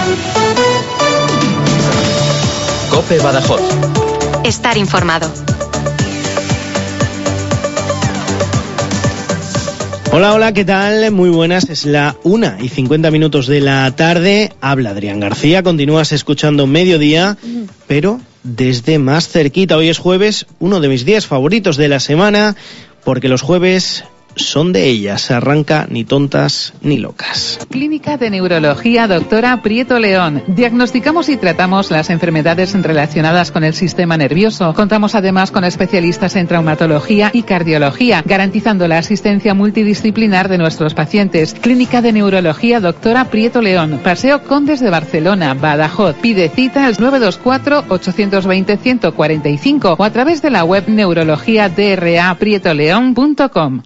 COPE Badajoz. Estar informado. Hola, hola, ¿qué tal? Muy buenas, es la 1:50 de la tarde. Habla Adrián García, continúas escuchando Mediodía, pero desde más cerquita. Hoy es jueves, uno de mis días favoritos de la semana, porque los jueves son de ellas. Arranca Ni tontas ni locas. Clínica de Neurología Doctora Prieto León. Diagnosticamos y tratamos las enfermedades relacionadas con el sistema nervioso. Contamos además con especialistas en traumatología y cardiología, garantizando la asistencia multidisciplinar de nuestros pacientes. Clínica de Neurología Doctora Prieto León. Paseo Condes de Barcelona, Badajoz. Pide cita al 924-820-145 o a través de la web neurologiadraprietoleón.com.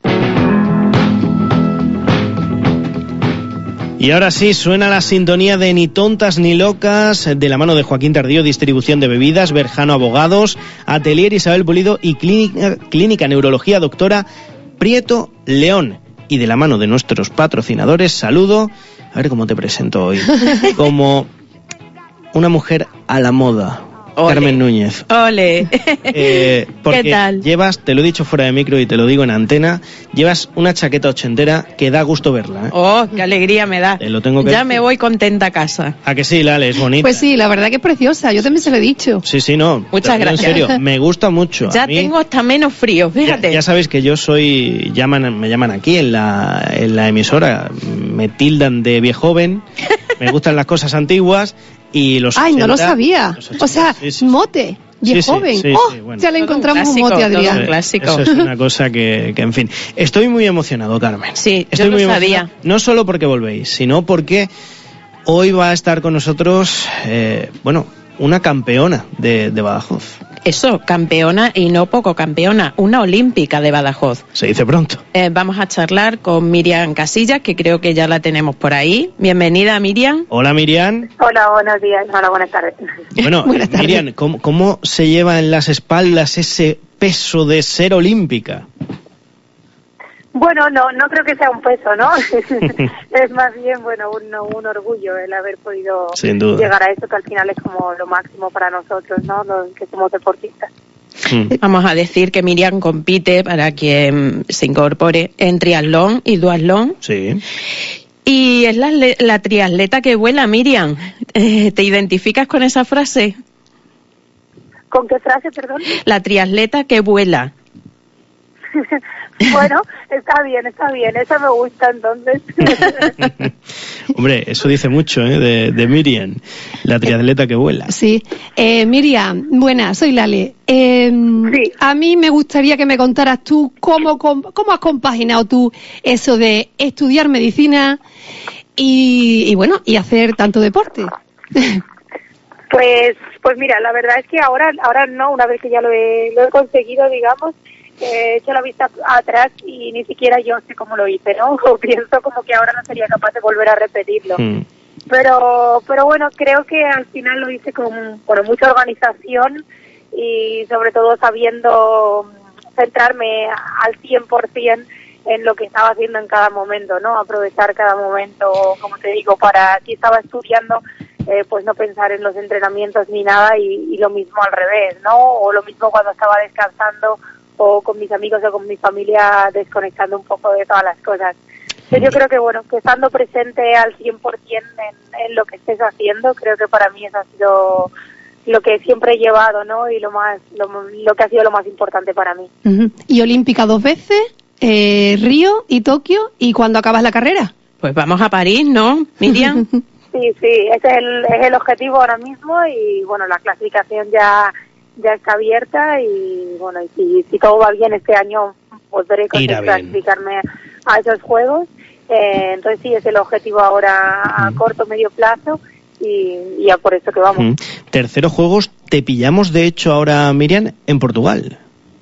Y ahora sí, suena la sintonía de Ni tontas ni locas, de la mano de Joaquín Tardío, distribución de bebidas, Berjano Abogados, Atelier Isabel Pulido y Clínica Neurología Doctora Prieto León. Y de la mano de nuestros patrocinadores, saludo, a ver cómo te presento hoy, como una mujer a la moda. Ole. Carmen Núñez. Ole. Porque ¿Qué tal? Llevas, te lo he dicho fuera de micro y te lo digo en antena, llevas una chaqueta ochentera que da gusto verla, ¿eh? Oh, qué alegría me da. Te lo tengo que ya decir. Me voy contenta a casa. ¿A que sí, Lale? Es bonita. Pues sí, la verdad que es preciosa, yo también se lo he dicho. Sí, no. Muchas gracias. En serio, me gusta mucho. Ya tengo hasta menos frío, fíjate. Ya sabéis que yo soy, me llaman aquí en la emisora, me tildan de viejo joven, me gustan las cosas antiguas. Y los 80, no lo sabía. 80, o sea, sí. mote, joven. Bueno. Ya le encontramos un mote, Adrián. Un clásico. Eso es una cosa que, en fin. Estoy muy emocionado, Carmen. Sí, estoy yo muy lo sabía. No solo porque volvéis, sino porque hoy va a estar con nosotros, una campeona de Badajoz. Eso, campeona y no poco campeona, una olímpica de Badajoz. Se dice pronto. Vamos a charlar con Miriam Casillas, que creo que ya la tenemos por ahí. Bienvenida, Miriam. Hola, Miriam. Hola, buenos días. Hola, buenas tardes. Bueno, Buenas tardes. Miriam, ¿cómo se lleva en las espaldas ese peso de ser olímpica? Bueno, no creo que sea un peso, ¿no? Es más bien, un orgullo el haber podido Sin duda. llegar a eso, que al final es como lo máximo para nosotros, ¿no? Los que somos deportistas. Vamos a decir que Miriam compite, para quien se incorpore, en triatlón y duatlón. Sí. Y es la triatleta que vuela, Miriam. ¿Te identificas con esa frase? ¿Con qué frase, perdón? La triatleta que vuela. Bueno, está bien, eso me gusta entonces. Hombre, eso dice mucho, de Miriam, la triatleta que vuela. Sí. Miriam, buenas, soy Lale. Sí. A mí me gustaría que me contaras tú cómo has compaginado tú eso de estudiar medicina y hacer tanto deporte. Pues mira, la verdad es que ahora no, una vez que ya lo he conseguido, digamos, he hecho la vista atrás y ni siquiera yo sé cómo lo hice, ¿no? O pienso como que ahora no sería capaz de volver a repetirlo. Pero bueno, creo que al final lo hice con mucha organización y sobre todo sabiendo centrarme al 100% en lo que estaba haciendo en cada momento, ¿no? Aprovechar cada momento, como te digo, para si estaba estudiando, pues no pensar en los entrenamientos ni nada y lo mismo al revés, ¿no? O lo mismo cuando estaba descansando o con mis amigos o con mi familia desconectando un poco de todas las cosas. Yo creo que que estando presente al 100% en lo que estés haciendo, creo que para mí eso ha sido lo que siempre he llevado, ¿no? Y lo que ha sido lo más importante para mí. Uh-huh. Y olímpica 2 veces, Río y Tokio, ¿y cuándo acabas la carrera? Pues vamos a París, ¿no, Miriam? Sí, ese es el objetivo ahora mismo y la clasificación ya está abierta y si todo va bien este año podré clasificarme a esos juegos. Entonces sí, es el objetivo ahora a corto, medio plazo y ya por eso que vamos. Terceros Juegos, te pillamos de hecho ahora, Miriam, en Portugal.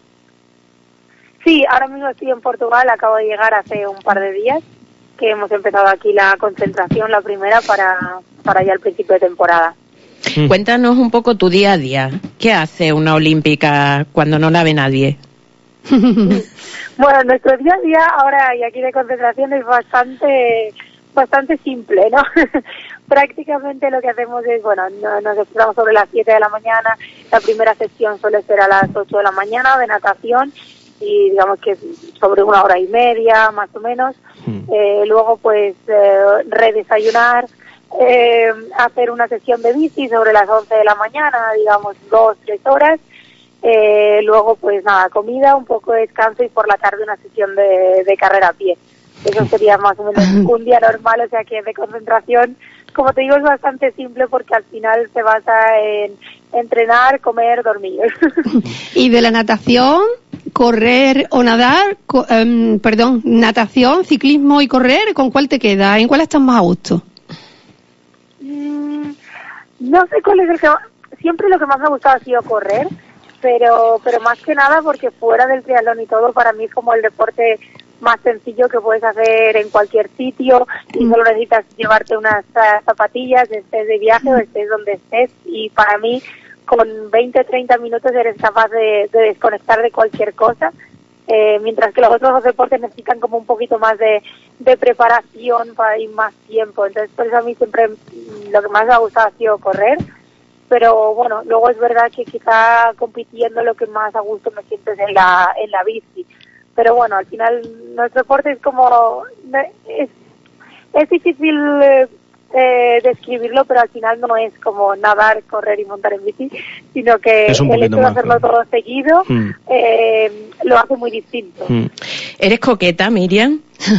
Sí, ahora mismo estoy en Portugal, acabo de llegar hace un par de días que hemos empezado aquí la concentración, la primera para ya el principio de temporada. Cuéntanos un poco tu día a día. ¿Qué hace una olímpica cuando no la ve nadie? Bueno, nuestro día a día ahora y aquí de concentración es bastante bastante simple, ¿no? Prácticamente lo que hacemos es, bueno, nos despertamos sobre las 7 de la mañana, la primera sesión suele ser a las 8 de la mañana de natación, y digamos que sobre 1 hora y media, más o menos. Luego, pues, redesayunar, hacer una sesión de bici sobre las 11 de la mañana, digamos 2-3 horas. Luego, pues nada, comida, un poco de descanso y por la tarde una sesión de carrera a pie. Eso sería más o menos un día normal, o sea que de concentración, como te digo, es bastante simple porque al final se basa en entrenar, comer, dormir. Y de la natación, correr o nadar, natación, ciclismo y correr, ¿con cuál te queda? ¿En cuál estás más a gusto? No sé cuál es el que más, siempre lo que más me ha gustado ha sido correr, pero más que nada porque fuera del triatlón y todo, para mí es como el deporte más sencillo que puedes hacer en cualquier sitio y solo necesitas llevarte unas zapatillas, estés de viaje o estés donde estés, y para mí con 20-30 minutos eres capaz de desconectar de cualquier cosa, mientras que los otros dos deportes necesitan como un poquito más de preparación para ir más tiempo. Entonces por eso a mí siempre lo que más me ha gustado ha sido correr, pero bueno, luego es verdad que quizá compitiendo lo que más a gusto me siento es en la bici. Pero bueno, al final nuestro deporte es como, es difícil describirlo, pero al final no es como nadar, correr y montar en bici, sino que el hecho de hacerlo todo seguido lo hace muy distinto. ¿Eres coqueta, Miriam?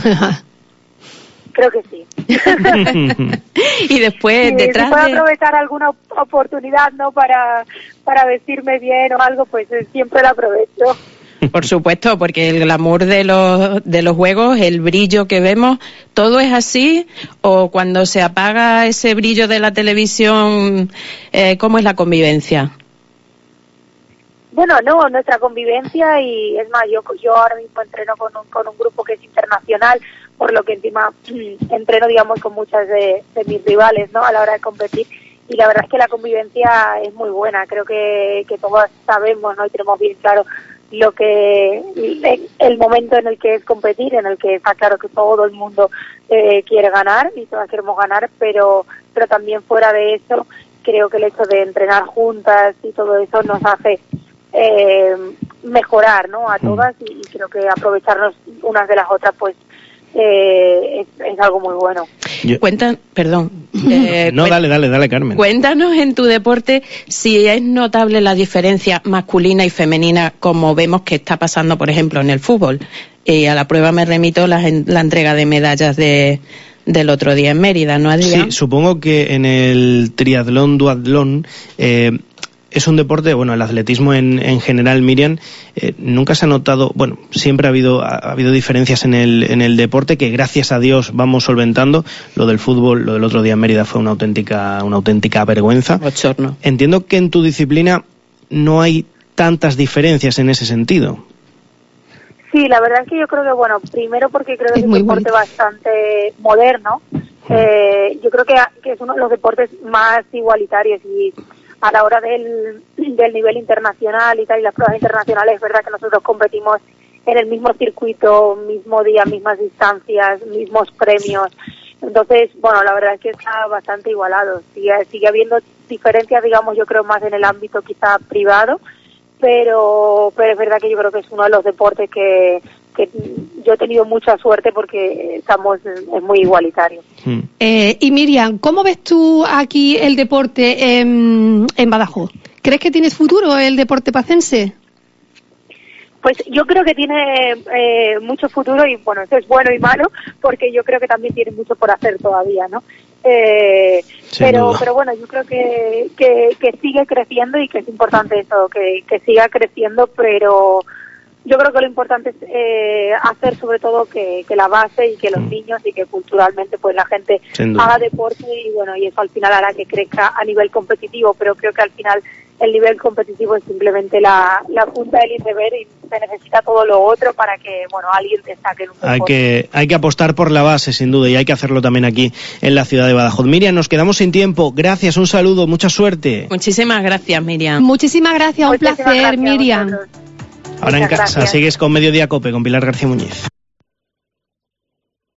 Creo que sí. Y después sí, detrás si puedo aprovechar alguna oportunidad, ¿no? Para vestirme bien o algo, pues siempre la aprovecho. Por supuesto, porque el glamour de los juegos, el brillo que vemos, ¿todo es así? ¿O cuando se apaga ese brillo de la televisión, cómo es la convivencia? Bueno, no, nuestra convivencia, y es más, yo ahora mismo entreno con un grupo que es internacional, por lo que encima entreno, digamos, con muchas de mis rivales, ¿no? A la hora de competir. Y la verdad es que la convivencia es muy buena. Creo que todos sabemos, ¿no? Y tenemos bien claro el momento en el que es competir, en el que está claro que todo el mundo quiere ganar y todas queremos ganar, pero también fuera de eso, creo que el hecho de entrenar juntas y todo eso nos hace mejorar, ¿no? A todas, y creo que aprovecharnos unas de las otras, pues es algo muy bueno. Dale, Carmen. Cuéntanos en tu deporte si es notable la diferencia masculina y femenina, como vemos que está pasando, por ejemplo, en el fútbol. A la prueba me remito la entrega de medallas del otro día en Mérida, ¿no, Adrián? Sí, supongo que en el triatlón, duatlón, es un deporte, bueno, el atletismo en general, Miriam, nunca se ha notado, bueno, siempre ha habido diferencias en el deporte que gracias a Dios vamos solventando. Lo del fútbol, lo del otro día en Mérida fue una auténtica vergüenza. Bochorno. Entiendo que en tu disciplina no hay tantas diferencias en ese sentido. Sí, la verdad es que yo creo que, bueno, primero porque creo que es un deporte bastante moderno. Yo creo que es uno de los deportes más igualitarios, y a la hora del nivel internacional y tal, y las pruebas internacionales, es verdad que nosotros competimos en el mismo circuito, mismo día, mismas distancias, mismos premios. Entonces, bueno, la verdad es que está bastante igualado. Sigue habiendo diferencias, digamos, yo creo más en el ámbito quizá privado, pero es verdad que yo creo que es uno de los deportes que yo he tenido mucha suerte porque es muy igualitario. Y Miriam, ¿cómo ves tú aquí el deporte en Badajoz? ¿Crees que tienes futuro el deporte pacense? Pues yo creo que tiene mucho futuro, y bueno, eso es bueno y malo, porque yo creo que también tiene mucho por hacer todavía, ¿no? Pero bueno, yo creo que sigue creciendo, y que es importante eso, que siga creciendo, pero yo creo que lo importante es hacer sobre todo que la base, y que los niños, y que culturalmente pues la gente haga deporte, y bueno, y eso al final hará que crezca a nivel competitivo, pero creo que al final el nivel competitivo es simplemente la punta del iceberg, y se necesita todo lo otro para que, bueno, alguien destaque en un deporte. Hay que apostar por la base, sin duda, y hay que hacerlo también aquí en la ciudad de Badajoz. Miriam, nos quedamos sin tiempo. Gracias, un saludo, mucha suerte. Muchísimas gracias, Miriam. Muchísimas gracias, un placer, Miriam. Ahora en casa, sigues con Mediodía Cope, con Pilar García Muñiz.